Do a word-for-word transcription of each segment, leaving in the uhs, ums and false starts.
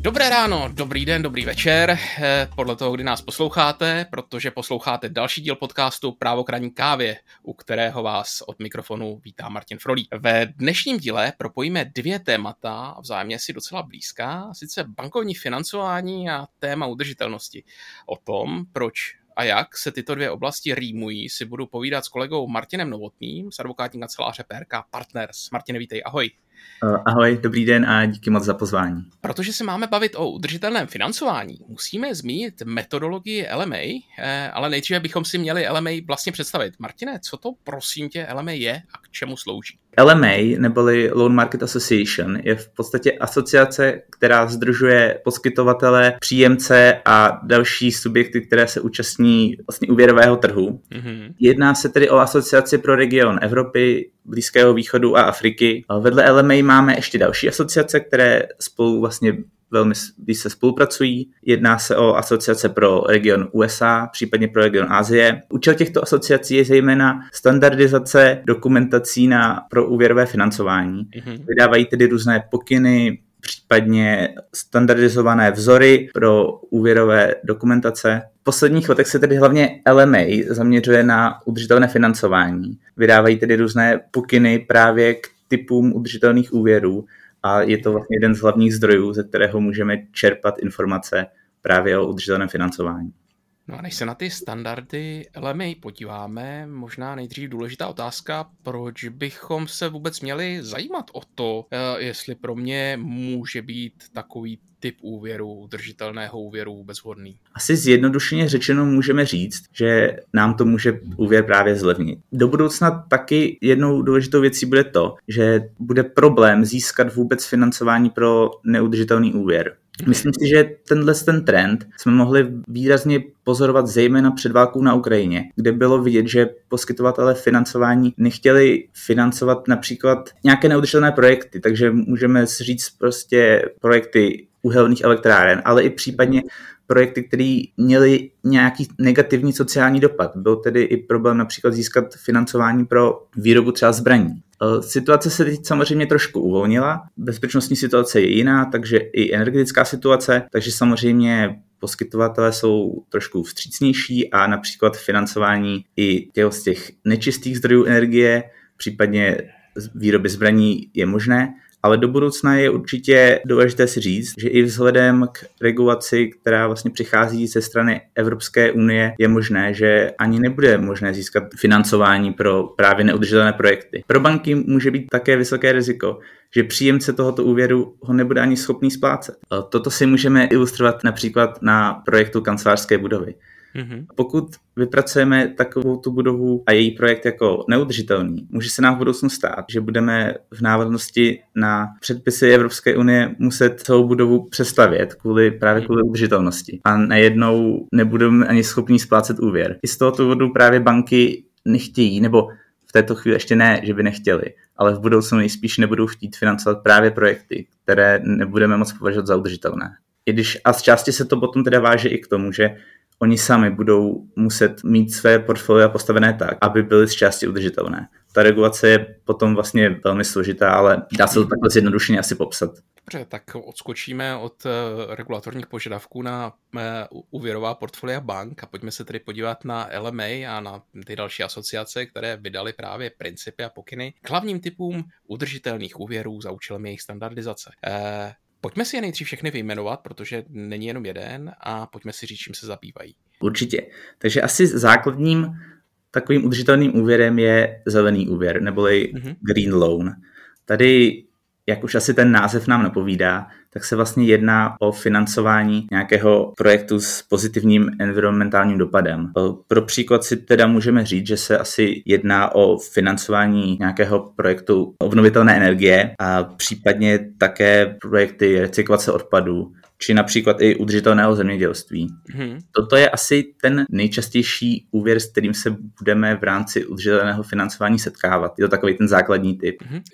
Dobré ráno, dobrý den, dobrý večer, podle toho, kdy nás posloucháte, protože posloucháte další díl podcastu Právo k ranní kávě, u kterého vás od mikrofonu vítá Martin Frolík. Ve dnešním díle propojíme dvě témata, vzájemně si docela blízká, sice bankovní financování a téma udržitelnosti. O tom, proč a jak se tyto dvě oblasti rýmují, si budu povídat s kolegou Martinem Novotným z advokátní kanceláře P R K Partners. Martine, vítej, ahoj. Ahoj, dobrý den a díky moc za pozvání. Protože se máme bavit o udržitelném financování, musíme zmínit metodologii L M A, ale nejdříve bychom si měli L M A vlastně představit. Martine, co to prosím tě L M A je a k čemu slouží? L M A, neboli Loan Market Association, je v podstatě asociace, která sdružuje poskytovatele, příjemce a další subjekty, které se účastní vlastně úvěrového trhu. Mm-hmm. Jedná se tedy o asociaci pro region Evropy, Blízkého východu a Afriky. Vedle L M A máme ještě další asociace, které spolu vlastně velmi více spolupracují. Jedná se o asociace pro region U S A, případně pro region Asie. Účel těchto asociací je zejména standardizace dokumentací na, pro úvěrové financování. Mm-hmm. Vydávají tedy různé pokyny, případně standardizované vzory pro úvěrové dokumentace. V posledních letech se tedy hlavně L M A zaměřuje na udržitelné financování. Vydávají tedy různé pokyny právě k typům udržitelných úvěrů a je to vlastně jeden z hlavních zdrojů, ze kterého můžeme čerpat informace právě o udržitelném financování. No a než se na ty standardy L M A podíváme, možná nejdřív důležitá otázka, proč bychom se vůbec měli zajímat o to, jestli pro mě může být takový typ úvěru, udržitelného úvěru vůbec vhodný. Asi zjednodušeně řečeno můžeme říct, že nám to může úvěr právě zlevnit. Do budoucna taky jednou důležitou věcí bude to, že bude problém získat vůbec financování pro neudržitelný úvěr. Myslím si, že tenhle ten trend jsme mohli výrazně pozorovat zejména před válkou na Ukrajině, kde bylo vidět, že poskytovatelé financování nechtěli financovat například nějaké neudržitelné projekty, takže můžeme říct prostě projekty uhelných elektráren, ale i případně projekty, které měly nějaký negativní sociální dopad. Byl tedy i problém například získat financování pro výrobu třeba zbraní. Situace se teď samozřejmě trošku uvolnila, bezpečnostní situace je jiná, takže i energetická situace, takže samozřejmě poskytovatelé jsou trošku vstřícnější a například financování i těch z těch nečistých zdrojů energie, případně výroby zbraní je možné. Ale do budoucna je určitě důležité si říct, že i vzhledem k regulaci, která vlastně přichází ze strany Evropské unie, je možné, že ani nebude možné získat financování pro právě neudržitelné projekty. Pro banky může být také vysoké riziko, že příjemce tohoto úvěru ho nebude ani schopný splácet. Toto si můžeme ilustrovat například na projektu kancelářské budovy. Mm-hmm. Pokud vypracujeme takovou tu budovu a její projekt jako neudržitelný, může se nám v budoucnu stát, že budeme v návaznosti na předpisy Evropské unie muset celou budovu přestavět kvůli, právě kvůli udržitelnosti. A najednou nebudeme ani schopni splácet úvěr. I z tohoto důvodu právě banky nechtějí, nebo v této chvíli ještě ne, že by nechtěli, ale v budoucnu nejspíš nebudou chtít financovat právě projekty, které nebudeme moc považovat za udržitelné. I když a z části se to potom teda váže i k tomu, že oni sami budou muset mít své portfolia postavené tak, aby byly z části udržitelné. Ta regulace je potom vlastně velmi složitá, ale dá se to takhle zjednodušeně asi popsat. Dobře, tak odskočíme od regulatorních požadavků na úvěrová portfolia bank a pojďme se tedy podívat na L M A a na ty další asociace, které vydaly právě principy a pokyny k hlavním typům udržitelných úvěrů za účelem jejich standardizace. Eh, Pojďme si je nejdřív všechny vyjmenovat, protože není jenom jeden a pojďme si říct, čím se zabývají. Určitě. Takže asi základním takovým udržitelným úvěrem je zelený úvěr, neboli mm-hmm. green loan. Tady, jak už asi ten název nám napovídá, tak se vlastně jedná o financování nějakého projektu s pozitivním environmentálním dopadem. Pro příklad si teda můžeme říct, že se asi jedná o financování nějakého projektu obnovitelné energie a případně také projekty recyklace odpadů, či například i udržitelného zemědělství. Hmm. Toto je asi ten nejčastější úvěr, s kterým se budeme v rámci udržitelného financování setkávat. Je to takový ten základní typ. Hmm.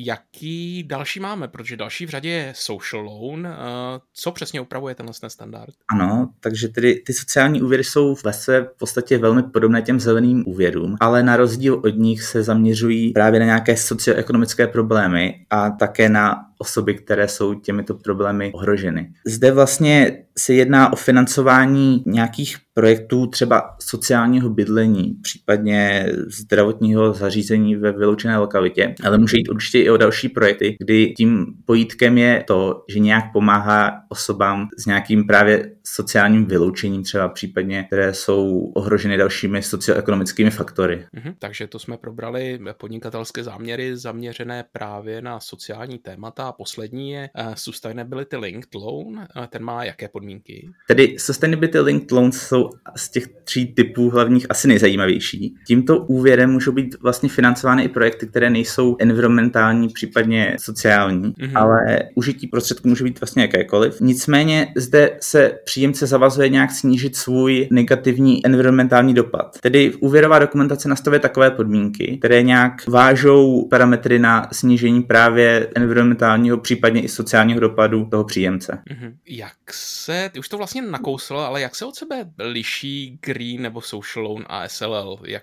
Jaký další máme? Protože další v řadě je social loan. Co přesně upravuje tenhle standard? Ano, takže tedy ty sociální úvěry jsou ve své v podstatě velmi podobné těm zeleným úvěrům, ale na rozdíl od nich se zaměřují právě na nějaké socioekonomické problémy a také na osoby, které jsou těmito problémy ohroženy. Zde vlastně se jedná o financování nějakých projektů třeba sociálního bydlení, případně zdravotního zařízení ve vyloučené lokalitě, ale může jít určitě i o další projekty, kdy tím pojítkem je to, že nějak pomáhá osobám s nějakým právě sociálním vyloučením, třeba případně, které jsou ohroženy dalšími socioekonomickými faktory. Mhm, takže to jsme probrali podnikatelské záměry zaměřené právě na sociální témata a poslední je uh, Sustainability Linked Loan. Uh, ten má jaké podmínky? Tedy Sustainability Linked Loans jsou z těch tří typů hlavních asi nejzajímavější. Tímto úvěrem můžou být vlastně financovány i projekty, které nejsou environmentální, případně sociální, mm-hmm. ale užití prostředků může být vlastně jakékoliv. Nicméně zde se příjemce zavazuje nějak snížit svůj negativní environmentální dopad. Tedy úvěrová dokumentace nastavuje takové podmínky, které nějak vážou parametry na snížení právě environmentálního, případně i sociálního dopadu toho příjemce. Mm-hmm. Jak se, ty už to vlastně nakousl, ale jak se od sebe liší Green nebo Social Loan a S L L? Jak,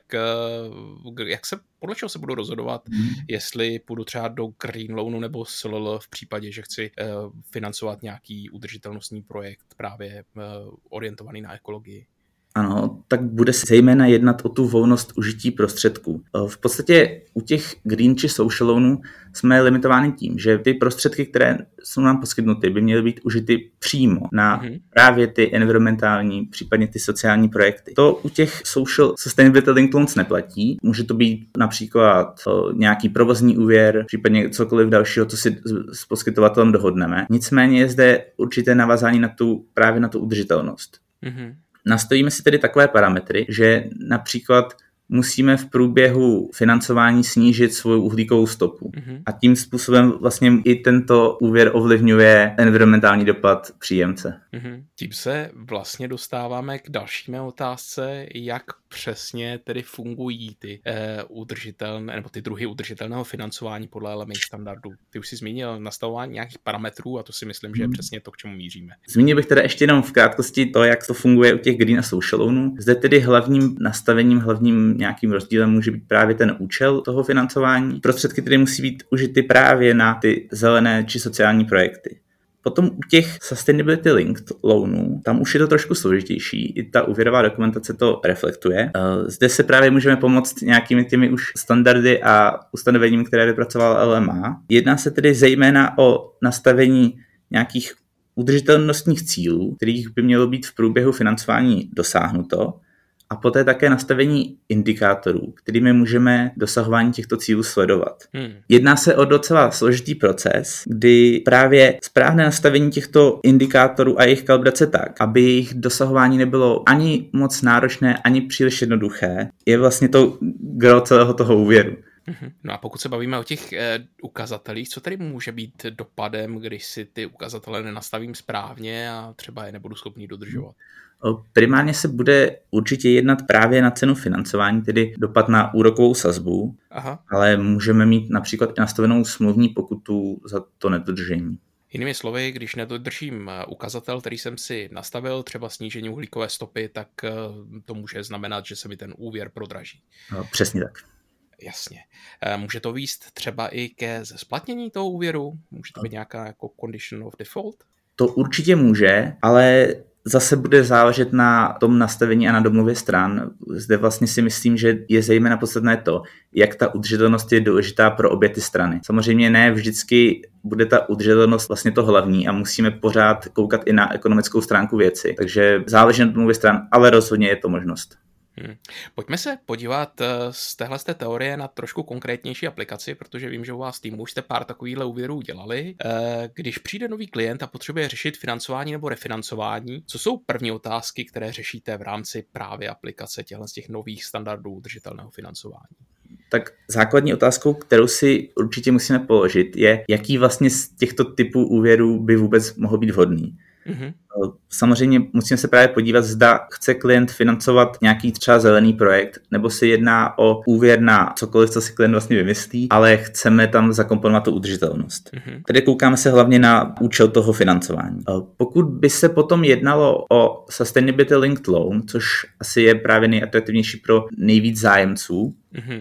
jak se, podle čeho se budu rozhodovat, hmm. jestli půjdu třeba do Green Loanu nebo S L L v případě, že chci uh, financovat nějaký udržitelnostní projekt právě uh, orientovaný na ekologii? Ano, tak bude se zejména jednat o tu volnost užití prostředků. V podstatě u těch green či social loanů jsme limitováni tím, že ty prostředky, které jsou nám poskytnuty, by měly být užity přímo na mm-hmm. právě ty environmentální, případně ty sociální projekty. To u těch social sustainability linked loans neplatí. Může to být například nějaký provozní úvěr, případně cokoliv dalšího, co si s poskytovatelem dohodneme. Nicméně je zde určité navázání na tu, právě na tu udržitelnost. Mm-hmm. Nastavíme si tedy takové parametry, že například musíme v průběhu financování snížit svou uhlíkovou stopu. Mm-hmm. A tím způsobem vlastně i tento úvěr ovlivňuje environmentální dopad příjemce. Mm-hmm. Tím se vlastně dostáváme k další mé otázce, jak přesně tedy fungují ty eh, udržitelné, nebo ty druhy udržitelného financování podle L M A standardů. Ty už jsi zmínil nastavování nějakých parametrů a to si myslím, že je přesně to, k čemu míříme. Zmínil bych teda ještě jenom v krátkosti to, jak to funguje u těch green a social loanů. Zde tedy hlavním nastavením, hlavním nějakým rozdílem může být právě ten účel toho financování. Prostředky tedy musí být užity právě na ty zelené či sociální projekty. Potom u těch Sustainability Linked loanů, tam už je to trošku složitější, i ta úvěrová dokumentace to reflektuje. Zde se právě můžeme pomoct nějakými těmi už standardy a ustanoveními, které vypracoval L M A. Jedná se tedy zejména o nastavení nějakých udržitelnostních cílů, kterých by mělo být v průběhu financování dosáhnuto, a poté také nastavení indikátorů, kterými můžeme dosahování těchto cílů sledovat. Hmm. Jedná se o docela složitý proces, kdy právě správné nastavení těchto indikátorů a jejich kalibrace tak, aby jejich dosahování nebylo ani moc náročné, ani příliš jednoduché, je vlastně to gro celého toho úvěru. No a pokud se bavíme o těch eh, ukazatelích, co tady může být dopadem, když si ty ukazatele nenastavím správně a třeba je nebudu schopný dodržovat? Primárně se bude určitě jednat právě na cenu financování, tedy dopad na úrokovou sazbu, Aha. ale můžeme mít například i nastavenou smluvní pokutu za to nedodržení. Jinými slovy, když nedodržím ukazatel, který jsem si nastavil, třeba snížení uhlíkové stopy, tak to může znamenat, že se mi ten úvěr prodraží. No, přesně tak. Jasně. Může to vést třeba i ke zesplatnění toho úvěru? Může to být nějaká jako condition of default? To určitě může, ale zase bude záležet na tom nastavení a na domluvě stran. Zde vlastně si myslím, že je zejména podstatné to, jak ta udržitelnost je důležitá pro obě ty strany. Samozřejmě ne vždycky bude ta udržitelnost vlastně to hlavní a musíme pořád koukat i na ekonomickou stránku věci. Takže záleží na domluvě stran, ale rozhodně je to možnost. Hmm. Pojďme se podívat z téhle z té teorie na trošku konkrétnější aplikaci, protože vím, že u vás týmu už jste pár takovýchhle úvěrů dělali. Když přijde nový klient a potřebuje řešit financování nebo refinancování, co jsou první otázky, které řešíte v rámci právě aplikace těchto z těch nových standardů udržitelného financování? Tak základní otázkou, kterou si určitě musíme položit, je, jaký vlastně z těchto typů úvěrů by vůbec mohl být vhodný. Mm-hmm. Samozřejmě musíme se právě podívat, zda chce klient financovat nějaký třeba zelený projekt, nebo se jedná o úvěr na cokoliv, co si klient vlastně vymyslí, ale chceme tam zakomponovat tu udržitelnost. Mm-hmm. Tedy koukáme se hlavně na účel toho financování. Pokud by se potom jednalo o Sustainability Linked Loan, což asi je právě nejatraktivnější pro nejvíc zájemců, mm-hmm.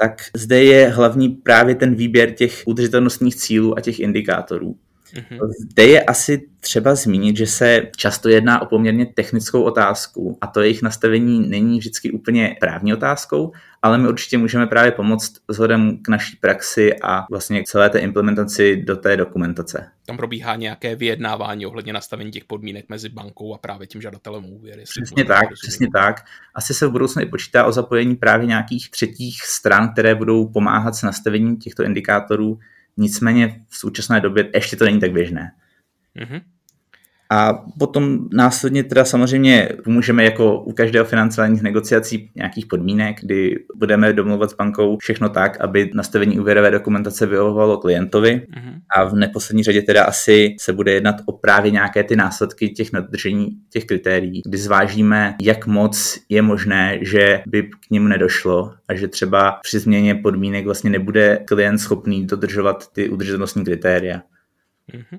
tak zde je hlavní právě ten výběr těch udržitelnostních cílů a těch indikátorů. Mm-hmm. Zde je asi třeba zmínit, že se často jedná o poměrně technickou otázku a to jejich nastavení není vždycky úplně právní otázkou, ale my určitě můžeme právě pomoct vzhledem k naší praxi a vlastně k celé té implementaci do té dokumentace. Tam probíhá nějaké vyjednávání ohledně nastavení těch podmínek mezi bankou a právě tím žadatelem o úvěr. Přesně tak, přesně tak. Asi se v budoucnu i počítá o zapojení právě nějakých třetích stran, které budou pomáhat s nastavením těchto indikátorů. Nicméně v současné době ještě to není tak běžné. Mm-hmm. A potom následně teda samozřejmě pomůžeme jako u každého financování negociací nějakých podmínek, kdy budeme domluvat s bankou všechno tak, aby nastavení úvěrové dokumentace vyhovovalo klientovi. Mm-hmm. A v neposlední řadě teda asi se bude jednat o právě nějaké ty následky těch nedodržení těch kritérií, kdy zvážíme, jak moc je možné, že by k nim nedošlo a že třeba při změně podmínek vlastně nebude klient schopný dodržovat ty udržitelnostní kritéria. Uh,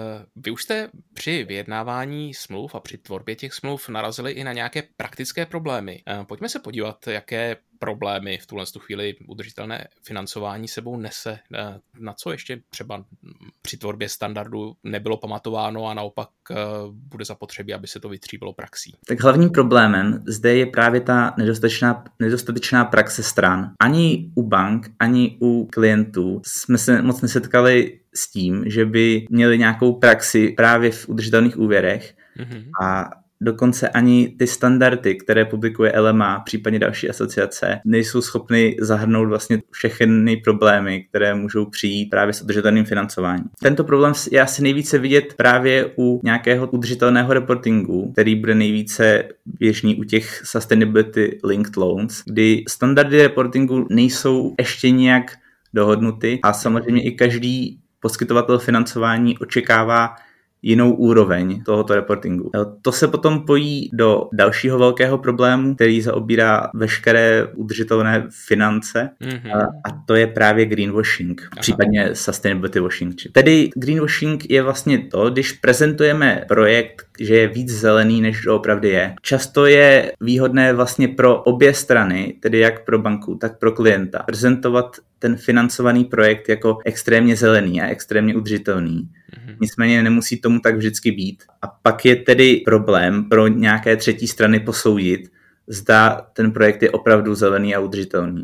vy už jste při vyjednávání smluv a při tvorbě těch smluv narazili i na nějaké praktické problémy. Uh, pojďme se podívat, jaké problémy v tuhle chvíli udržitelné financování sebou nese. Uh, na co ještě třeba při tvorbě standardu nebylo pamatováno a naopak uh, bude zapotřebí, aby se to vytříbilo praxí? Tak hlavním problémem zde je právě ta nedostatečná, nedostatečná praxe stran. Ani u bank, ani u klientů jsme se moc nesetkali s tím, že by měli nějakou praxi právě v udržitelných úvěrech mm-hmm. a dokonce ani ty standardy, které publikuje L M A, případně další asociace, nejsou schopny zahrnout vlastně všechny problémy, které můžou přijít právě s udržitelným financováním. Tento problém je asi nejvíce vidět právě u nějakého udržitelného reportingu, který bude nejvíce běžný u těch sustainability linked loans, kdy standardy reportingu nejsou ještě nějak dohodnuty a samozřejmě i každý poskytovatel financování očekává jinou úroveň tohoto reportingu. To se potom pojí do dalšího velkého problému, který zaobírá veškeré udržitelné finance mm-hmm. a, a to je právě greenwashing, Aha. případně sustainability washing. Tedy greenwashing je vlastně to, když prezentujeme projekt, že je víc zelený, než opravdu je. Často je výhodné vlastně pro obě strany, tedy jak pro banku, tak pro klienta, prezentovat ten financovaný projekt jako extrémně zelený a extrémně udržitelný. Mm-hmm. Nicméně nemusí tomu tak vždycky být. A pak je tedy problém pro nějaké třetí strany posoudit, zda ten projekt je opravdu zelený a udržitelný.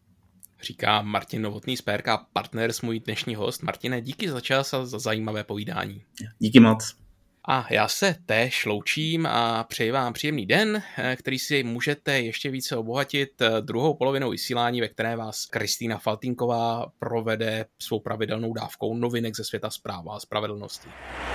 Říká Martin Novotný z P R K Partners, můj dnešní host. Martine, díky za čas a za zajímavé povídání. Díky moc. A já se též loučím a přeji vám příjemný den, který si můžete ještě více obohatit druhou polovinou vysílání, ve které vás Kristýna Faltýnková provede svou pravidelnou dávkou novinek ze světa práva a spravedlnosti.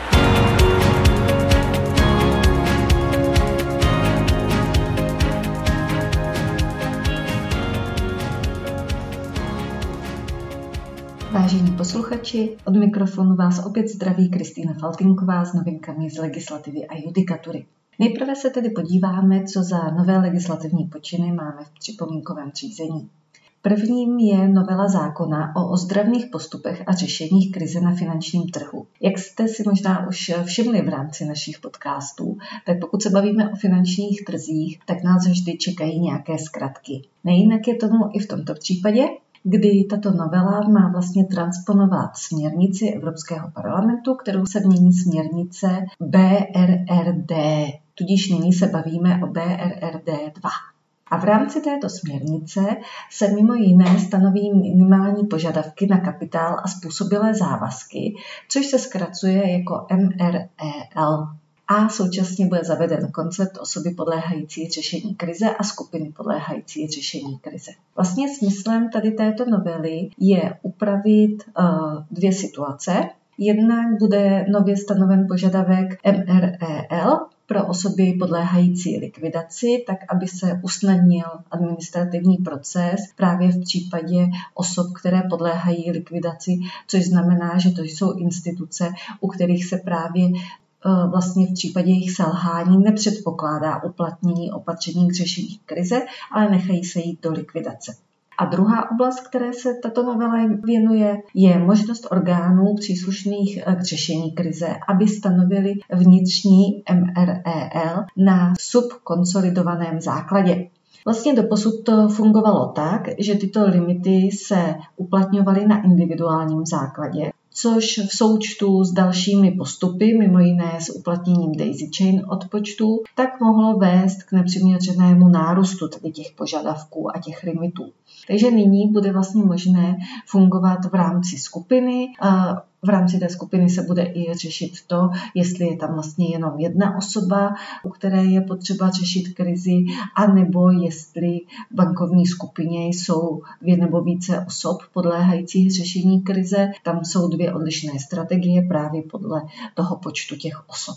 Vážení posluchači, od mikrofonu vás opět zdraví Kristýna Faltýnková s novinkami z legislativy a judikatury. Nejprve se tedy podíváme, co za nové legislativní počiny máme v připomínkovém řízení. Prvním je novela zákona o ozdravných postupech a řešeních krize na finančním trhu. Jak jste si možná už všimli v rámci našich podcastů, tak pokud se bavíme o finančních trzích, tak nás vždy čekají nějaké zkratky. Nejinak je tomu i v tomto případě, kdy tato novela má vlastně transponovat směrnici Evropského parlamentu, kterou se mění směrnice B R R D, tudíž nyní se bavíme o B R R D dva. A v rámci této směrnice se mimo jiné stanoví minimální požadavky na kapitál a způsobilé závazky, což se zkracuje jako M R E L. A současně bude zaveden koncept osoby podléhající řešení krize a skupiny podléhající řešení krize. Vlastně smyslem tady této novely je upravit uh, dvě situace. Jednak bude nově stanoven požadavek M R E L pro osoby podléhající likvidaci, tak aby se usnadnil administrativní proces právě v případě osob, které podléhají likvidaci, což znamená, že to jsou instituce, u kterých se právě vlastně v případě jejich selhání nepředpokládá uplatnění opatření k řešení krize, ale nechají se jít do likvidace. A druhá oblast, které se tato novela věnuje, je možnost orgánů příslušných k řešení krize, aby stanovili vnitřní M R E L na subkonsolidovaném základě. Vlastně doposud to fungovalo tak, že tyto limity se uplatňovaly na individuálním základě, což v součtu s dalšími postupy, mimo jiné s uplatněním daisy chain odpočtů, tak mohlo vést k nepřiměřenému nárůstu tady těch požadavků a těch limitů. Takže nyní bude vlastně možné fungovat v rámci skupiny. V rámci té skupiny se bude i řešit to, jestli je tam vlastně jenom jedna osoba, u které je potřeba řešit krizi, anebo jestli v bankovní skupině jsou dvě nebo více osob podléhajících řešení krize. Tam jsou dvě odlišné strategie právě podle toho počtu těch osob.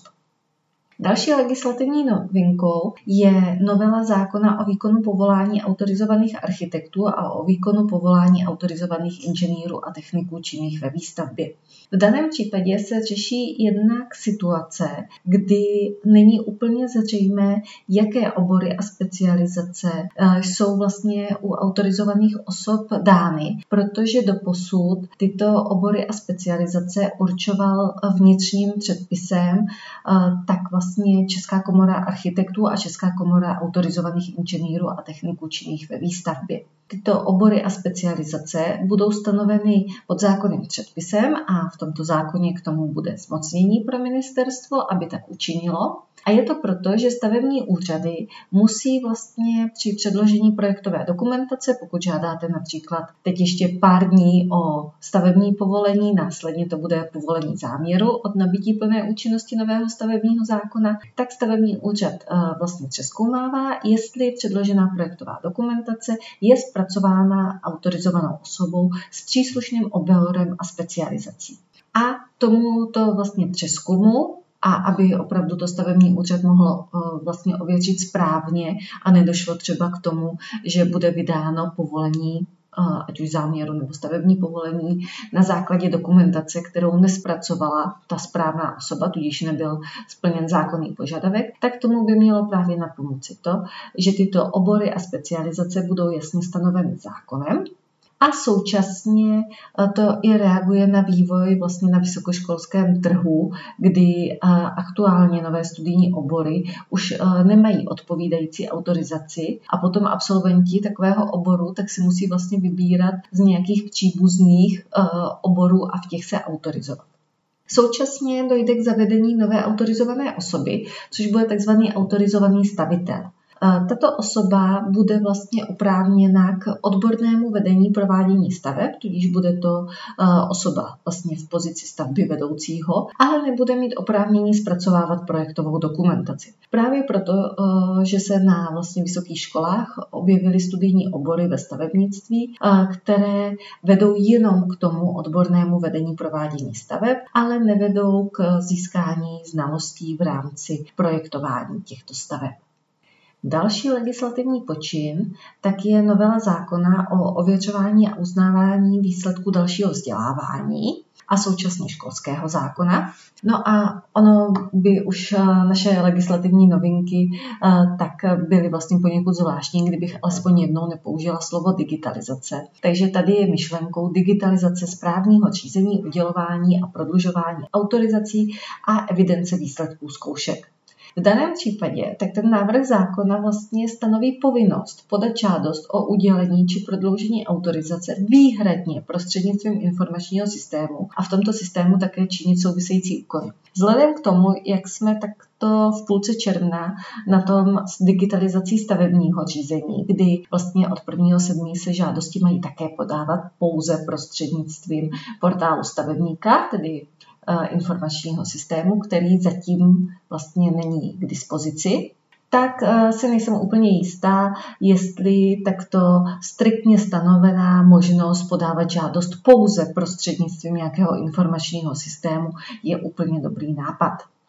Další legislativní novinkou je novela zákona o výkonu povolání autorizovaných architektů a o výkonu povolání autorizovaných inženýrů a techniků činných ve výstavbě. V daném případě se řeší jednak situace, kdy není úplně zřejmé, jaké obory a specializace jsou vlastně u autorizovaných osob dány, protože doposud tyto obory a specializace určoval vnitřním předpisem tak vlastně Vlastně Česká komora architektů a Česká komora autorizovaných inženýrů a techniků činných ve výstavbě. Tyto obory a specializace budou stanoveny podzákonným předpisem a v tomto zákoně k tomu bude zmocnění pro ministerstvo, aby tak učinilo. A je to proto, že stavební úřady musí vlastně při předložení projektové dokumentace, pokud žádáte například teď ještě pár dní o stavební povolení, následně to bude povolení záměru od nabití plné účinnosti nového stavebního zákona, tak stavební úřad vlastně přezkoumává, jestli předložená projektová dokumentace je zpracována autorizovanou osobou s příslušným oborem a specializací. A tomuto vlastně přezkumu, a aby opravdu to stavební úřad mohl vlastně ověřit správně a nedošlo třeba k tomu, že bude vydáno povolení, ať už záměru nebo stavební povolení, na základě dokumentace, kterou nespracovala ta správná osoba, tudíž nebyl splněn zákonný požadavek, tak tomu by mělo právě napomoci to, že tyto obory a specializace budou jasně stanoveny zákonem. A současně to i reaguje na vývoj vlastně na vysokoškolském trhu, kdy aktuálně nové studijní obory už nemají odpovídající autorizaci a potom absolventi takového oboru tak si musí vlastně vybírat z nějakých příbuzných oborů a v těch se autorizovat. Současně dojde k zavedení nové autorizované osoby, což bude takzvaný autorizovaný stavitel. Tato osoba bude vlastně oprávněna k odbornému vedení provádění staveb, tudíž bude to osoba vlastně v pozici stavby vedoucího, ale nebude mít oprávnění zpracovávat projektovou dokumentaci. Právě proto, že se na vlastně vysokých školách objevily studijní obory ve stavebnictví, které vedou jenom k tomu odbornému vedení provádění staveb, ale nevedou k získání znalostí v rámci projektování těchto staveb. Další legislativní počin tak je novela zákona o ověřování a uznávání výsledků dalšího vzdělávání a současně školského zákona. No a ono by už naše legislativní novinky tak byly vlastně poněkud zvláštní, kdybych alespoň jednou nepoužila slovo digitalizace. Takže tady je myšlenkou digitalizace správního řízení, udělování a prodlužování autorizací a evidence výsledků zkoušek. V daném případě tak ten návrh zákona vlastně stanoví povinnost podat žádost o udělení či prodloužení autorizace výhradně prostřednictvím informačního systému a v tomto systému také činit související úkony. Vzhledem k tomu, jak jsme takto v půlce června na tom s digitalizací stavebního řízení, kdy vlastně od prvního sedmého se žádosti mají také podávat pouze prostřednictvím portálu stavebníka, tedy informačního systému, který zatím vlastně není k dispozici, tak si nejsem úplně jistá, jestli takto striktně stanovená možnost podávat žádost pouze prostřednictvím nějakého informačního systému je úplně dobrý nápad.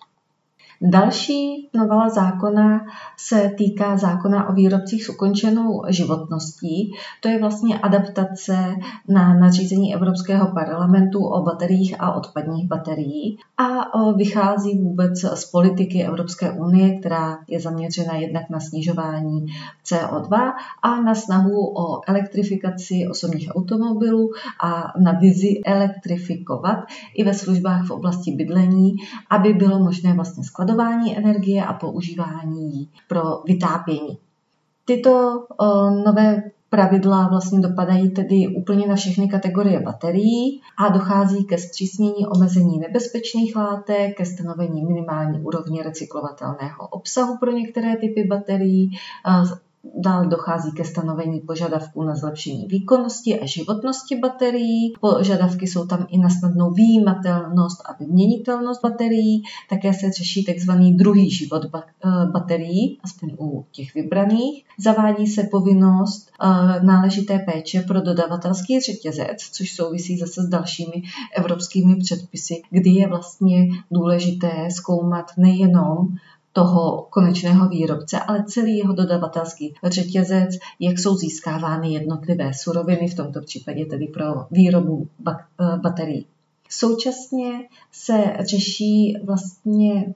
Další novela zákona se týká zákona o výrobcích s ukončenou životností. To je vlastně adaptace na nařízení Evropského parlamentu o bateriích a odpadních baterií a vychází vůbec z politiky Evropské unie, která je zaměřena jednak na snižování C O dva a na snahu o elektrifikaci osobních automobilů a na vizi elektrifikovat i ve službách v oblasti bydlení, aby bylo možné vlastně skladování energie a používání jí pro vytápění. Tyto uh, nové pravidla vlastně dopadají tedy úplně na všechny kategorie baterií a dochází ke zpřísnění omezení nebezpečných látek, ke stanovení minimální úrovně recyklovatelného obsahu pro některé typy baterií. Dále dochází ke stanovení požadavků na zlepšení výkonnosti a životnosti baterií. Požadavky jsou tam i na snadnou vyjímatelnost a vyměnitelnost baterií. Také se řeší tzv. Druhý život baterií, aspoň u těch vybraných. Zavádí se povinnost náležité péče pro dodavatelský řetězec, což souvisí zase s dalšími evropskými předpisy, kdy je vlastně důležité zkoumat nejenom toho konečného výrobce, ale celý jeho dodavatelský řetězec, jak jsou získávány jednotlivé suroviny, v tomto případě tedy pro výrobu baterií. Současně se řeší vlastně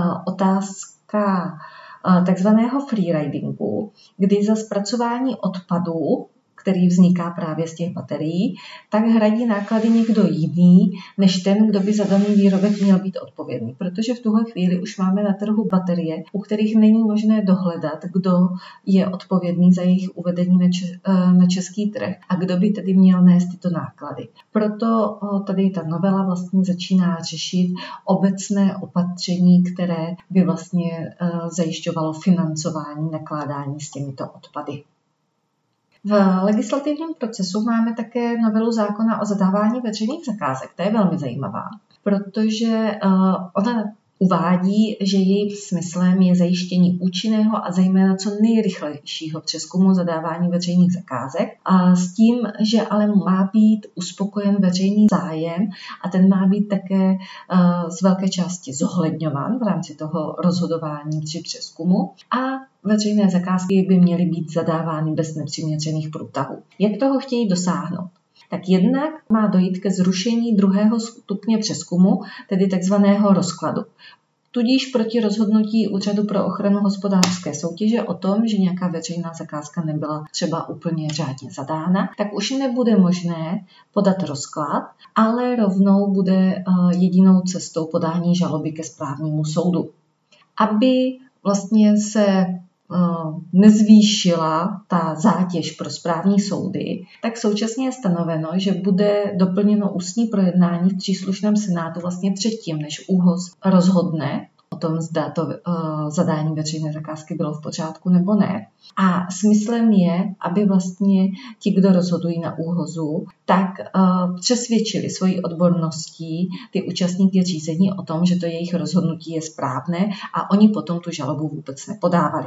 otázka takzvaného freeridingu, kdy za zpracování odpadu, který vzniká právě z těch baterií, tak hradí náklady někdo jiný, než ten, kdo by za daný výrobek měl být odpovědný. Protože v tuhle chvíli už máme na trhu baterie, u kterých není možné dohledat, kdo je odpovědný za jejich uvedení na, če- na český trh a kdo by tedy měl nést tyto náklady. Proto tady ta novela vlastně začíná řešit obecné opatření, které by vlastně zajišťovalo financování nakládání s těmito odpady. V legislativním procesu máme také novelu zákona o zadávání veřejných zakázek. To je velmi zajímavá, protože ona uvádí, že jejím smyslem je zajištění účinného a zejména co nejrychlejšího přezkumu zadávání veřejných zakázek a s tím, že ale má být uspokojen veřejný zájem a ten má být také z velké části zohledňován v rámci toho rozhodování při přezkumu a veřejné zakázky by měly být zadávány bez nepřiměřených průtahů. Jak toho chtějí dosáhnout? Tak jednak má dojít ke zrušení druhého stupně přezkumu, tedy takzvaného rozkladu. Tudíž proti rozhodnutí Úřadu pro ochranu hospodářské soutěže o tom, že nějaká veřejná zakázka nebyla třeba úplně řádně zadána, tak už nebude možné podat rozklad, ale rovnou bude jedinou cestou podání žaloby ke správnímu soudu. Aby vlastně se nezvýšila ta zátěž pro správní soudy, tak současně je stanoveno, že bude doplněno ústní projednání v příslušném senátu vlastně předtím, než ÚHOS rozhodne o tom, zda to uh, zadání veřejné zakázky bylo v pořádku nebo ne. A smyslem je, aby vlastně ti, kdo rozhodují na ÚHOSu, tak uh, přesvědčili svojí odborností ty účastníky řízení o tom, že to jejich rozhodnutí je správné a oni potom tu žalobu vůbec nepodávali.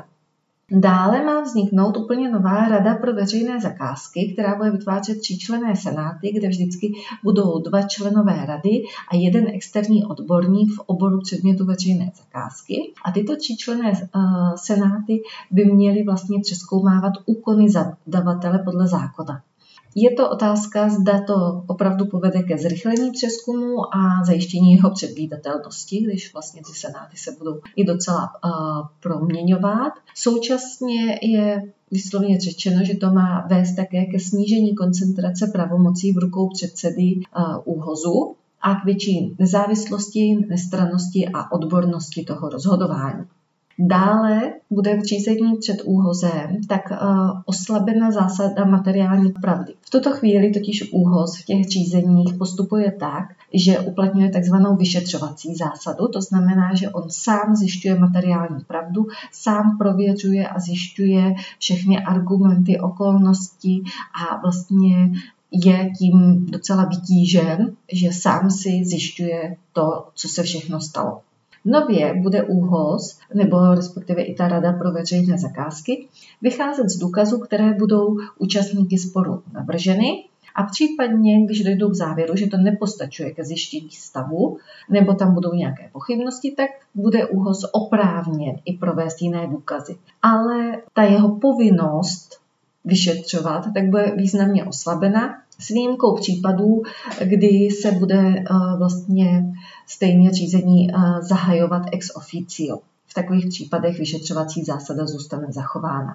Dále má vzniknout úplně nová rada pro veřejné zakázky, která bude vytvářet tříčlenné senáty, kde vždycky budou dva členové rady a jeden externí odborník v oboru předmětu veřejné zakázky. A tyto tříčlenné uh, senáty by měly vlastně přezkoumávat úkony zadavatele podle zákona. Je to otázka, zda to opravdu povede ke zrychlení přezkumu a zajištění jeho předvídatelnosti, když vlastně ty senáty se budou i docela uh, proměňovat. Současně je výslovně řečeno, že to má vést také ke snížení koncentrace pravomocí v rukou předsedy uh, ÚHOSu a k větší nezávislosti, nestrannosti a odbornosti toho rozhodování. Dále bude v řízení před ÚHOSem tak uh, oslabena zásada materiální pravdy. V tuto chvíli totiž ÚHOS v těch řízeních postupuje tak, že uplatňuje takzvanou vyšetřovací zásadu, to znamená, že on sám zjišťuje materiální pravdu, sám prověřuje a zjišťuje všechny argumenty, okolnosti a vlastně je tím docela vytížen, že sám si zjišťuje to, co se všechno stalo. Nově bude ÚHOS, nebo respektive i ta Rada pro veřejné zakázky, vycházet z důkazů, které budou účastníky sporu navrženy a případně, když dojdou k závěru, že to nepostačuje ke zjištění stavu, nebo tam budou nějaké pochybnosti, tak bude ÚHOS oprávněn i provést jiné důkazy. Ale ta jeho povinnost vyšetřovat, tak bude významně oslabena, s výjimkou případů, kdy se bude vlastně stejné řízení zahajovat ex officio. V takových případech vyšetřovací zásada zůstane zachována.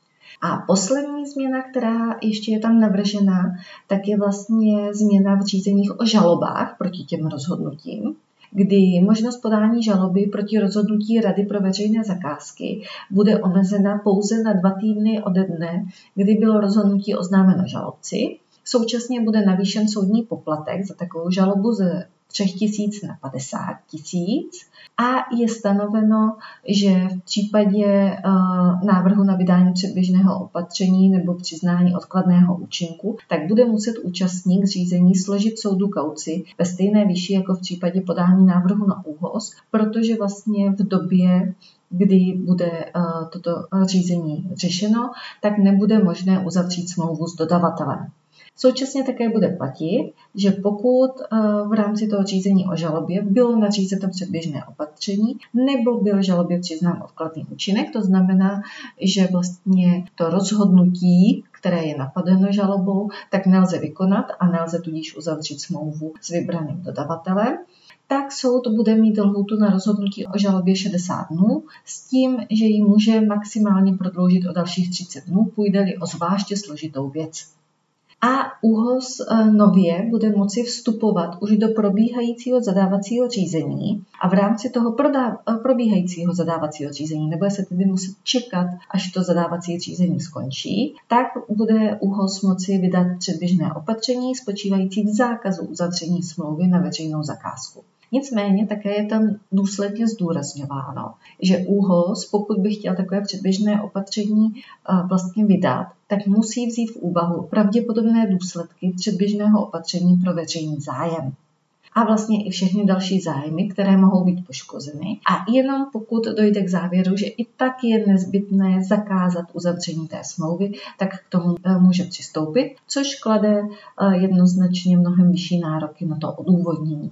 A poslední změna, která ještě je tam navržena, tak je vlastně změna v řízeních o žalobách proti těm rozhodnutím, kdy možnost podání žaloby proti rozhodnutí Rady pro veřejné zakázky bude omezena pouze na dva týdny ode dne, kdy bylo rozhodnutí oznámeno žalobci. Současně bude navýšen soudní poplatek za takovou žalobu ze tři tisíce na padesát tisíc a je stanoveno, že v případě uh, návrhu na vydání předběžného opatření nebo přiznání odkladného účinku, tak bude muset účastník řízení složit soudu kauci ve stejné výši jako v případě podání návrhu na ÚOHS, protože vlastně v době, kdy bude uh, toto řízení řešeno, tak nebude možné uzavřít smlouvu s dodavatelem. Současně také bude platit, že pokud v rámci toho řízení o žalobě bylo nařízeno předběžné opatření nebo byl žalobě přiznán odkladný účinek, to znamená, že vlastně to rozhodnutí, které je napadeno žalobou, tak nelze vykonat a nelze tudíž uzavřít smlouvu s vybraným dodavatelem, tak soud bude mít lhůtu na rozhodnutí o žalobě šedesát dnů s tím, že ji může maximálně prodloužit o dalších třicet dnů, půjde-li o zvláště složitou věc. A ÚOHS nově bude moci vstupovat už do probíhajícího zadávacího řízení a v rámci toho probíhajícího zadávacího řízení, nebude se tedy muset čekat, až to zadávací řízení skončí, tak bude ÚOHS moci vydat předběžné opatření spočívající v zákazu uzavření smlouvy na veřejnou zakázku. Nicméně také je tam důsledně zdůrazňováno, že ÚOHS, pokud by chtěl takové předběžné opatření vlastně vydat, tak musí vzít v úvahu pravděpodobné důsledky předběžného opatření pro veřejný zájem. A vlastně i všechny další zájmy, které mohou být poškozeny. A jenom pokud dojde k závěru, že i tak je nezbytné zakázat uzavření té smlouvy, tak k tomu může přistoupit, což klade jednoznačně mnohem vyšší nároky na to odůvodnění.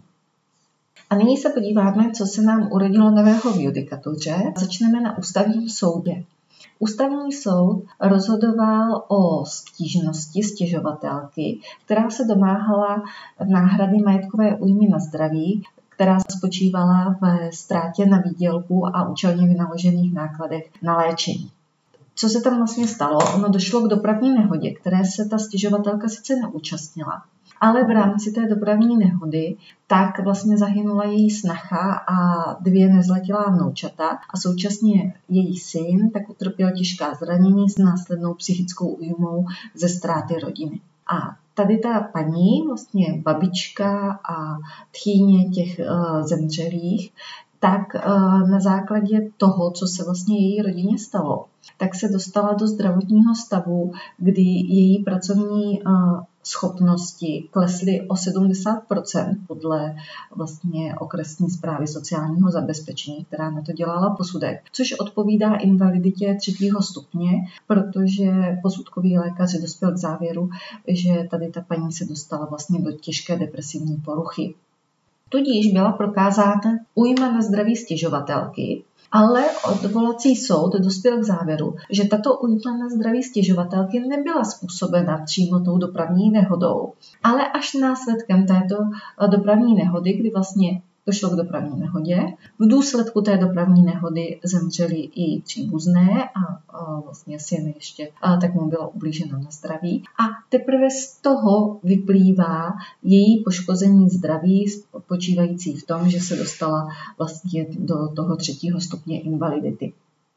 A nyní se podíváme, co se nám urodilo nového v judikatuře. Začneme na ústavním soudě. Ústavní soud rozhodoval o stížnosti stěžovatelky, která se domáhala náhrady majetkové újmy na zdraví, která spočívala ve ztrátě na výdělku a účelně vynaložených nákladech na léčení. Co se tam vlastně stalo? Ono došlo k dopravní nehodě, které se ta stěžovatelka sice neúčastnila, ale v rámci té dopravní nehody tak vlastně zahynula její snacha a dvě nezletilá vnoučata a současně její syn tak utrpěl těžká zranění s následnou psychickou újmou ze ztráty rodiny. A tady ta paní, vlastně babička a tchýně těch uh, zemřelých, tak uh, na základě toho, co se vlastně její rodině stalo, tak se dostala do zdravotního stavu, kdy její pracovní uh, schopnosti klesly o sedmdesát procent podle vlastně okresní správy sociálního zabezpečení, která na to dělala posudek, což odpovídá invaliditě třetího stupně, protože posudkový lékař dospěl k závěru, že tady ta paní se dostala vlastně do těžké depresivní poruchy. Tudíž byla prokázána újma na zdraví stěžovatelky, ale odvolací soud dospěl k závěru, že tato újma na zdraví stěžovatelky nebyla způsobena přímo tou dopravní nehodou, ale až následkem této dopravní nehody, kdy vlastně došlo k dopravní nehodě. V důsledku té dopravní nehody zemřeli i příbuzné a, a vlastně syn ještě, a tak mu bylo ublíženo na zdraví. A teprve z toho vyplývá její poškození zdraví spočívající v tom, že se dostala vlastně do toho třetího stupně invalidity.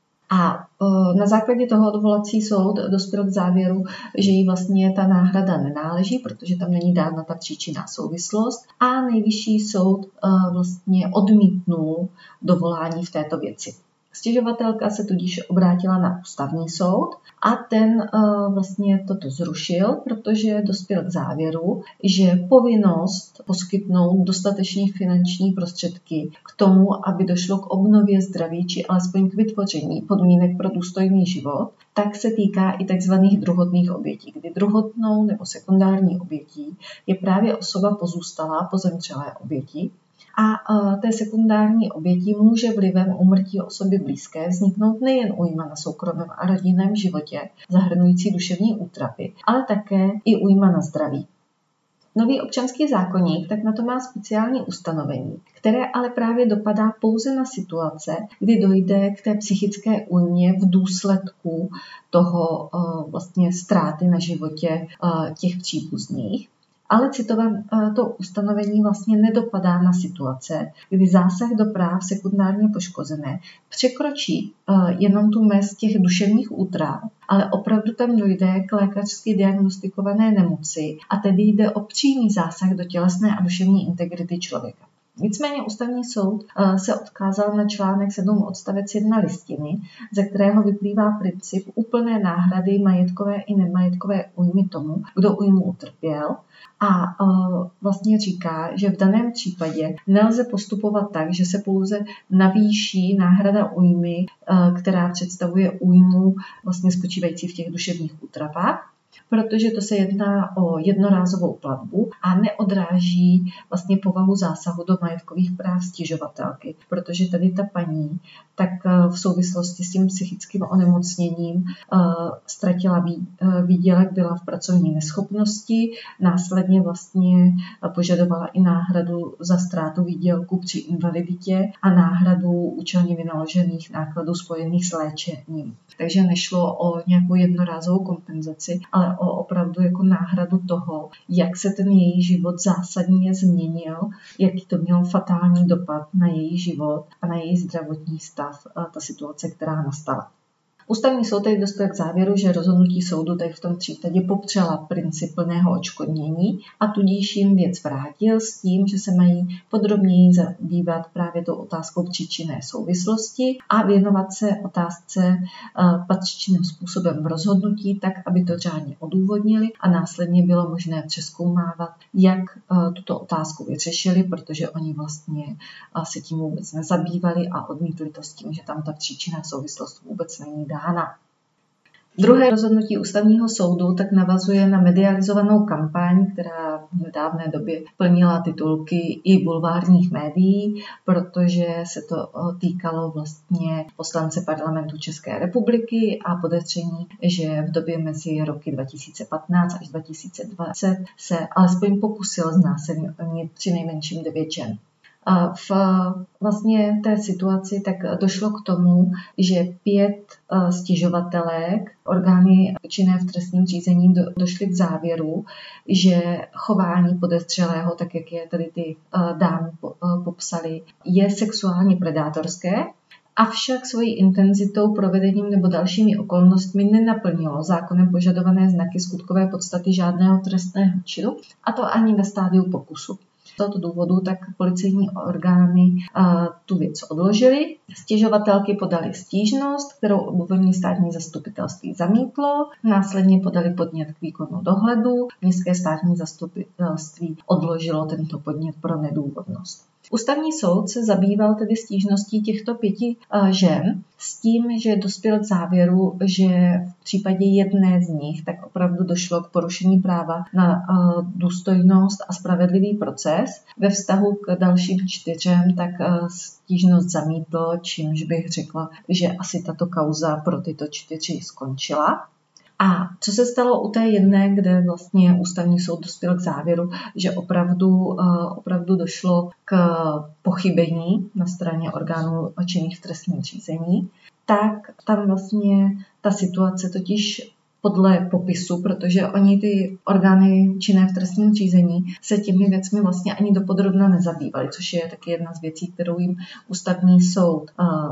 A na základě toho odvolací soud dospěl k závěru, že jí vlastně ta náhrada nenáleží, protože tam není dána ta příčinná souvislost a nejvyšší soud vlastně odmítnul dovolání v této věci. Stěžovatelka se tudíž obrátila na ústavní soud a ten vlastně toto zrušil, protože dospěl k závěru, že povinnost poskytnout dostatečných finančních prostředky k tomu, aby došlo k obnově zdraví či alespoň k vytvoření podmínek pro důstojný život, tak se týká i tzv. Druhotných obětí, kdy druhotnou nebo sekundární obětí je právě osoba pozůstalá po zemřelé oběti. A té sekundární oběti může vlivem úmrtí osoby blízké vzniknout nejen újma na soukromém a rodinném životě, zahrnující duševní útrapy, ale také i újma na zdraví. Nový občanský zákoník tak na to má speciální ustanovení, které ale právě dopadá pouze na situace, kdy dojde k té psychické újmě v důsledku toho vlastně ztráty na životě těch příbuzných. Ale citované to ustanovení vlastně nedopadá na situace, kdy zásah do práv sekundárně poškozené překročí jenom tu mez těch duševních útrav, ale opravdu tam dojde k lékařsky diagnostikované nemoci a tedy jde o přímý zásah do tělesné a duševní integrity člověka. Nicméně ústavní soud se odkázal na článek sedm odstavec jedna listiny, ze kterého vyplývá princip úplné náhrady majetkové i nemajetkové újmy tomu, kdo újmu utrpěl, a vlastně říká, že v daném případě nelze postupovat tak, že se pouze navýší náhrada újmy, která představuje újmu vlastně spočívající v těch duševních útrapách, protože to se jedná o jednorázovou platbu a neodráží vlastně povahu zásahu do majetkových práv stěžovatelky, protože tady ta paní tak v souvislosti s tím psychickým onemocněním ztratila výdělek, byla v pracovní neschopnosti, následně vlastně požadovala i náhradu za ztrátu výdělku při invaliditě a náhradu účelně vynaložených nákladů spojených s léčením. Takže nešlo o nějakou jednorázovou kompenzaci, ale o opravdu jako náhradu toho, jak se ten její život zásadně změnil, jaký to mělo fatální dopad na její život a na její zdravotní stav, ta situace, která nastala. Ústavní soud tady dospěl k závěru, že rozhodnutí soudu tady v tom případě popřela princip plného odškodnění a tudíž jim věc vrátil s tím, že se mají podrobněji zabývat právě tou otázkou příčinné souvislosti a věnovat se otázce patřičným způsobem v rozhodnutí, tak aby to řádně odůvodnili a následně bylo možné přezkoumávat, jak tuto otázku vyřešili, protože oni vlastně se tím vůbec nezabývali a odmítli to s tím, že tam ta příčinná souvislost vůbec není dána. Druhé rozhodnutí ústavního soudu tak navazuje na medializovanou kampaň, která v nedávné době plnila titulky i bulvárních médií, protože se to týkalo vlastně poslance parlamentu České republiky a podezření, že v době mezi roky dva tisíce patnáct až dva tisíce dvacet se alespoň pokusil znásilnit při nejmenším devět žen. A v vlastně té situaci tak došlo k tomu, že pět stěžovatelek, orgány činné v trestním řízení do, došly k závěru, že chování podezřelého, tak jak je tady ty dámy popsali, je sexuálně predátorské, avšak svojí intenzitou, provedením nebo dalšími okolnostmi nenaplnilo zákonem požadované znaky skutkové podstaty žádného trestného činu, a to ani ve stádiu pokusu. Z tohoto důvodu tak policejní orgány uh, tu věc odložily. Stěžovatelky podaly stížnost, kterou obvodní státní zastupitelství zamítlo. Následně podali podnět k výkonu dohledu. Městské státní zastupitelství odložilo tento podnět pro nedůvodnost. Ústavní soud se zabýval tedy stížností těchto pěti uh, žen s tím, že dospěl k závěru, že v případě jedné z nich tak opravdu došlo k porušení práva na uh, důstojnost a spravedlivý proces. Ve vztahu k dalším čtyřem tak uh, stížnost zamítl, čímž bych řekla, že asi tato kauza pro tyto čtyři skončila. A co se stalo u té jedné, kde vlastně ústavní soud dospěl k závěru, že opravdu, opravdu došlo k pochybení na straně orgánů činných v trestním řízení, tak tam vlastně ta situace totiž podle popisu, protože oni ty orgány činné v trestním řízení se těmi věcmi vlastně ani dopodrobna nezabývali, což je taky jedna z věcí, kterou jim ústavní soud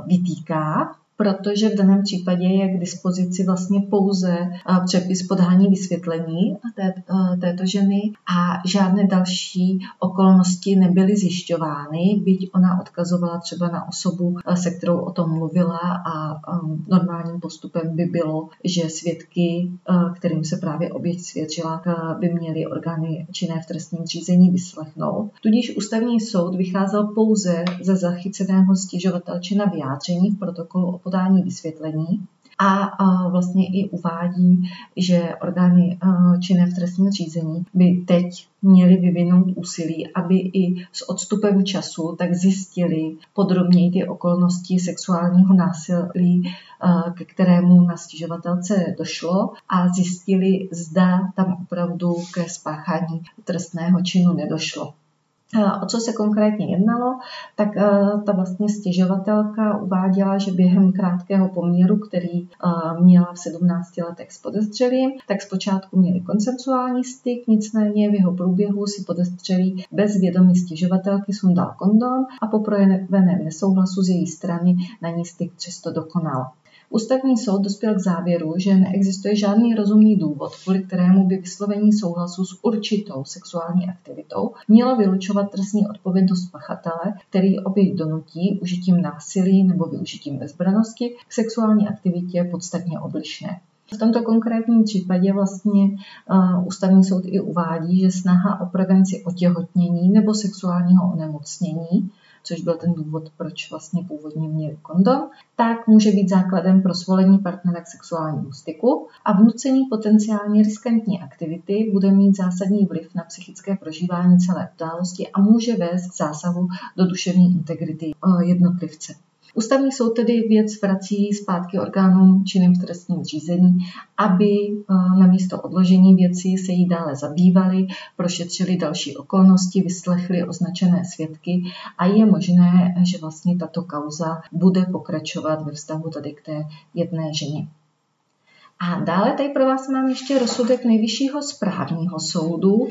vytýká, protože v daném případě je k dispozici vlastně pouze přepis podání vysvětlení té, této ženy a žádné další okolnosti nebyly zjišťovány, byť ona odkazovala třeba na osobu, se kterou o tom mluvila, a normálním postupem by bylo, že svědky, kterým se právě oběť svědčila, by měly orgány činné v trestním řízení vyslechnout. Tudíž ústavní soud vycházel pouze ze zachyceného stěžovatelčina vyjádření v protokolu o podání vysvětlení a vlastně i uvádí, že orgány činné v trestním řízení by teď měly vyvinout úsilí, aby i s odstupem času tak zjistili podrobněji ty okolnosti sexuálního násilí, ke kterému na stěžovatelce došlo, a zjistili, zda tam opravdu ke spáchání trestného činu nedošlo. O co se konkrétně jednalo, tak ta vlastně stěžovatelka uváděla, že během krátkého poměru, který měla v sedmnácti letech s podezřelým, tak zpočátku měli konsensuální styk, nicméně v jeho průběhu si podezřelý bez vědomí stěžovatelky sundal kondom a po projeveném nesouhlasu z její strany na ní styk přesto dokonal. Ústavní soud dospěl k závěru, že neexistuje žádný rozumný důvod, kvůli kterému by vyslovení souhlasu s určitou sexuální aktivitou mělo vylučovat trestní odpovědnost pachatele, který oběť donutí užitím násilí nebo využitím bezbrannosti k sexuální aktivitě podstatně odlišné. V tomto konkrétním případě vlastně uh, ústavní soud i uvádí, že snaha o prevenci otěhotnění nebo sexuálního onemocnění, což byl ten důvod, proč vlastně původně měli kondom, tak může být základem pro svolení partnera k sexuálnímu styku a vnucení potenciálně riskantní aktivity bude mít zásadní vliv na psychické prožívání celé události a může vést k zásahu do duševní integrity jednotlivce. Ústavní soud tedy věc vrací zpátky orgánům činným v trestním řízení, aby na místo odložení věci se jí dále zabývali, prošetřili další okolnosti, vyslechli označené svědky a je možné, že vlastně tato kauza bude pokračovat ve vztahu tady k té jedné ženě. A dále tady pro vás mám ještě rozsudek Nejvyššího správního soudu.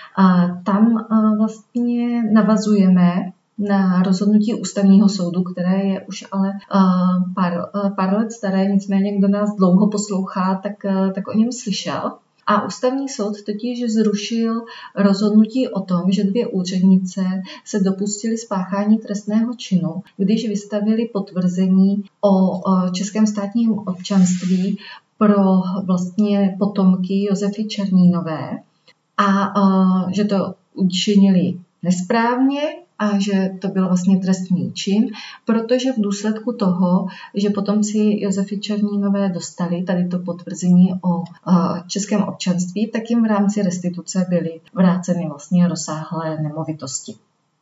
A tam vlastně navazujeme na rozhodnutí ústavního soudu, které je už ale uh, pár, uh, pár let staré, nicméně kdo nás dlouho poslouchá, tak, uh, tak o něm slyšel. A ústavní soud totiž zrušil rozhodnutí o tom, že dvě úřednice se dopustily spáchání trestného činu, když vystavili potvrzení o uh, českém státním občanství pro vlastně potomky Josefy Černínové a uh, že to učinili nesprávně, a že to byl vlastně trestný čin, protože v důsledku toho, že potomci Josefy Černínové dostali tady to potvrzení o českém občanství, tak jim v rámci restituce byly vráceny vlastně rozsáhlé nemovitosti.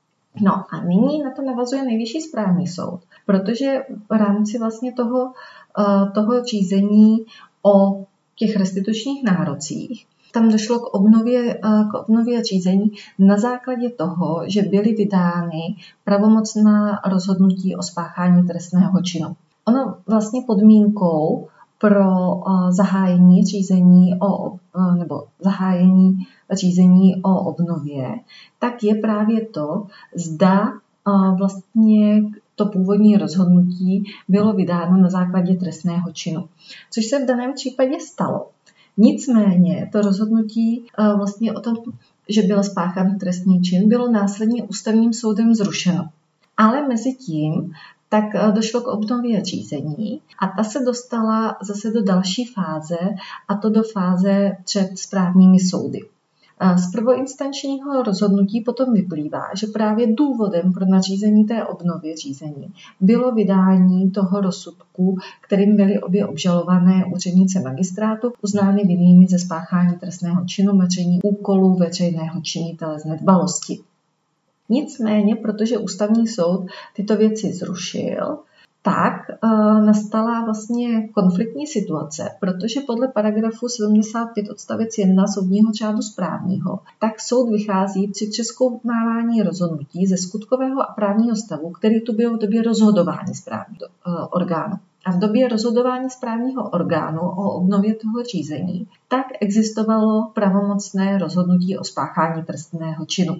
No a nyní na to navazuje Nejvyšší správní soud, protože v rámci vlastně toho, toho řízení o těch restitučních nárocích tam došlo k obnově, k obnově řízení na základě toho, že byly vydány pravomocná rozhodnutí o spáchání trestného činu. Ono vlastně podmínkou pro zahájení řízení o, nebo zahájení řízení o obnově, tak je právě to, zda vlastně to původní rozhodnutí bylo vydáno na základě trestného činu, což se v daném případě stalo. Nicméně to rozhodnutí vlastně o tom, že byl spáchán trestný čin, bylo následně ústavním soudem zrušeno. Ale mezi tím tak došlo k obnově řízení a ta se dostala zase do další fáze, a to do fáze před správními soudy. Z prvoinstančního rozhodnutí potom vyplývá, že právě důvodem pro nařízení té obnovy řízení bylo vydání toho rozsudku, kterým byly obě obžalované úřednice magistrátu uznány vinnými ze spáchání trestného činu mlčení úkolů veřejného činitele z nedbalosti. Nicméně, protože ústavní soud tyto věci zrušil, tak e, nastala vlastně konfliktní situace, protože podle paragrafu sedmdesát pět odstavec jedna soudního řádu správního, tak soud vychází při přezkoumávání rozhodnutí ze skutkového a právního stavu, který tu byl v době rozhodování správního e, orgánu. A v době rozhodování správního orgánu o obnově toho řízení, tak existovalo pravomocné rozhodnutí o spáchání trestného činu.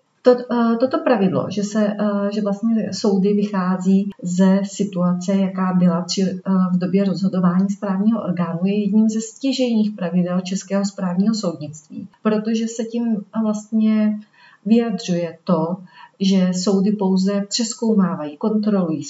Toto pravidlo, že, se, že vlastně soudy vychází ze situace, jaká byla při, v době rozhodování správního orgánu, je jedním ze stěžejních pravidel českého správního soudnictví, protože se tím vlastně vyjadřuje to, že soudy pouze přezkoumávají, kontrolují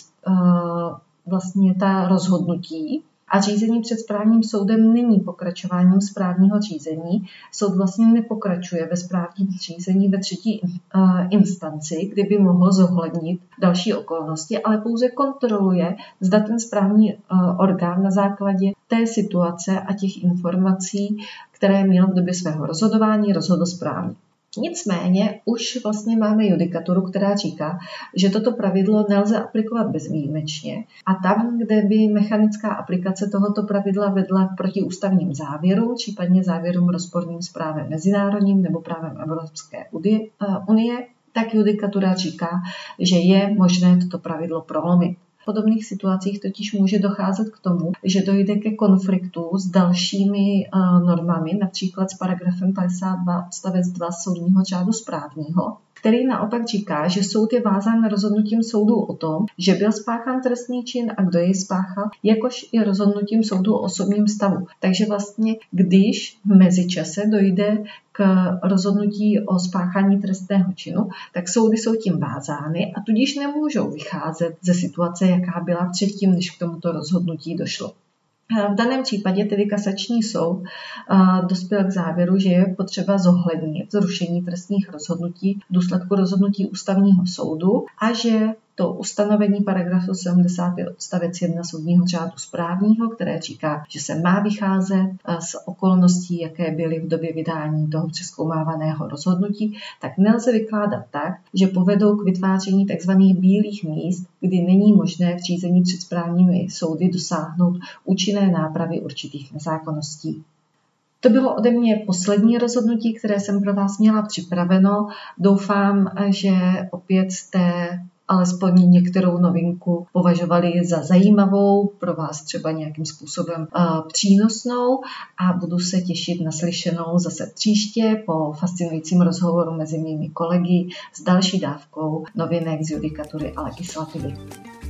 vlastně ta rozhodnutí, a řízení před správním soudem není pokračováním správního řízení. Soud vlastně nepokračuje ve správním řízení ve třetí uh, instanci, kdy by mohl zohlednit další okolnosti, ale pouze kontroluje, zda ten správní uh, orgán na základě té situace a těch informací, které měl v době svého rozhodování, rozhodl správně. Nicméně už vlastně máme judikaturu, která říká, že toto pravidlo nelze aplikovat bezvýjimečně a tam, kde by mechanická aplikace tohoto pravidla vedla k protiústavním závěrům, případně závěrům rozporným s právem mezinárodním nebo právem Evropské unie, tak judikatura říká, že je možné toto pravidlo prolomit. V podobných situacích totiž může docházet k tomu, že dojde ke konfliktu s dalšími uh, normami, například s paragrafem padesát dva odstavec dva soudního řádu správního, který naopak říká, že soud je vázán rozhodnutím soudu o tom, že byl spáchán trestný čin a kdo jej spáchal, jakož i rozhodnutím soudu o osobním stavu. Takže vlastně, když v mezičase dojde k rozhodnutí o spáchání trestného činu, tak soudy jsou tím vázány a tudíž nemůžou vycházet ze situace, jaká byla předtím, než k tomuto rozhodnutí došlo. V daném případě tedy kasační soud dospěl k závěru, že je potřeba zohlednit zrušení trestních rozhodnutí v důsledku rozhodnutí ústavního soudu a že to ustanovení paragrafu sedmdesát pět odstavec jedna soudního řádu správního, které říká, že se má vycházet z okolností, jaké byly v době vydání toho přezkoumávaného rozhodnutí, tak nelze vykládat tak, že povedou k vytváření tzv. Bílých míst, kdy není možné v řízení před správními soudy dosáhnout účinné nápravy určitých nezákonností. To bylo ode mě poslední rozhodnutí, které jsem pro vás měla připraveno. Doufám, že opět jste alespoň některou novinku považovali za zajímavou, pro vás třeba nějakým způsobem uh, přínosnou a budu se těšit na slyšenou zase příště po fascinujícím rozhovoru mezi mými kolegy s další dávkou novinek z judikatury a legislativy.